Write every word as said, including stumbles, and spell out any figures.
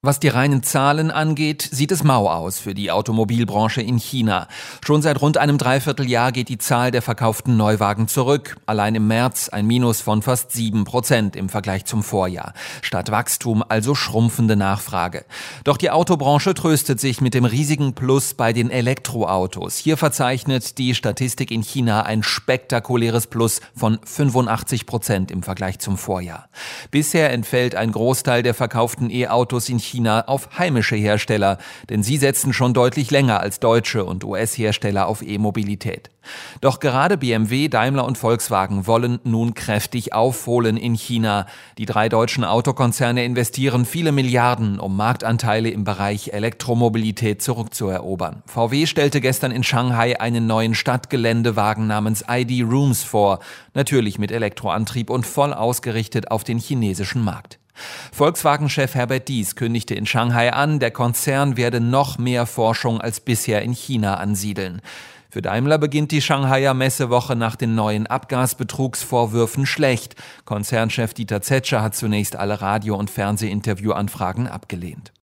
Was die reinen Zahlen angeht, sieht es mau aus für die Automobilbranche in China. Schon seit rund einem Dreivierteljahr geht die Zahl der verkauften Neuwagen zurück. Allein im März ein Minus von fast sieben Prozent im Vergleich zum Vorjahr. Statt Wachstum also schrumpfende Nachfrage. Doch die Autobranche tröstet sich mit dem riesigen Plus bei den Elektroautos. Hier verzeichnet die Statistik in China ein spektakuläres Plus von fünfundachtzig Prozent im Vergleich zum Vorjahr. Bisher entfällt ein Großteil der verkauften E-Autos in China China auf heimische Hersteller, denn sie setzen schon deutlich länger als deutsche und U S-Hersteller auf E-Mobilität. Doch gerade B M W, Daimler und Volkswagen wollen nun kräftig aufholen in China. Die drei deutschen Autokonzerne investieren viele Milliarden, um Marktanteile im Bereich Elektromobilität zurückzuerobern. V W stellte gestern in Shanghai einen neuen Stadtgeländewagen namens I D. Rooms vor, natürlich mit Elektroantrieb und voll ausgerichtet auf den chinesischen Markt. Volkswagen-Chef Herbert Diess kündigte in Shanghai an, der Konzern werde noch mehr Forschung als bisher in China ansiedeln. Für Daimler beginnt die Shanghaier Messewoche nach den neuen Abgasbetrugsvorwürfen schlecht. Konzernchef Dieter Zetsche hat zunächst alle Radio- und Fernsehinterviewanfragen abgelehnt.